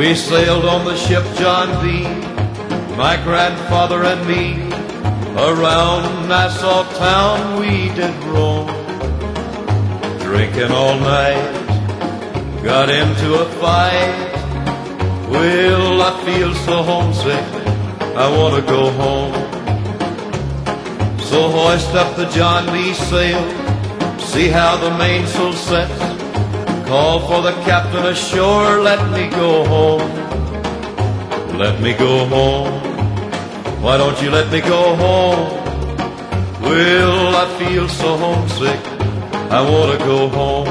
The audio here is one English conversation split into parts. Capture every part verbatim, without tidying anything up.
We sailed on the ship John D., my grandfather and me. Around Nassau town we did roam, drinking all night, got into a fight. Well, I feel so homesick, I want to go home. So hoist up the John D. sail, see how the mainsail sets. Call for the captain ashore, let me go home. Let me go home. Why don't you let me go home? Well, I feel so homesick, I want to go home.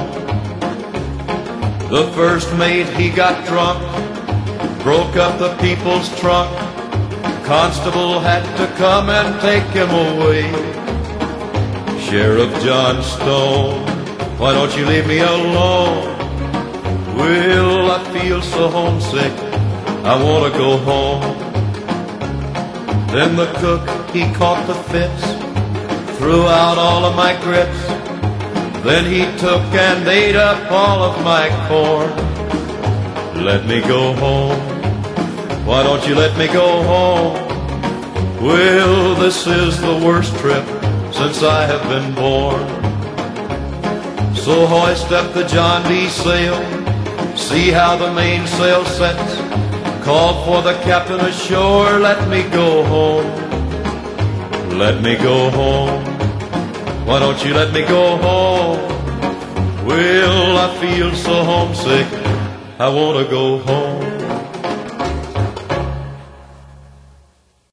The first mate, he got drunk, broke up the people's trunk. Constable had to come and take him away. Sheriff John Stone, why don't you leave me alone? Well, I feel so homesick, I want to go home. Then the cook, he caught the fits, threw out all of my grits. Then he took and ate up all of my corn. Let me go home. Why don't you let me go home? Well, this is the worst trip since I have been born. So hoist up the John D. sail, see how the mainsail sets. Call for the captain ashore, let me go home. Let me go home. Why don't you let me go home? Well, I feel so homesick, I want to go home.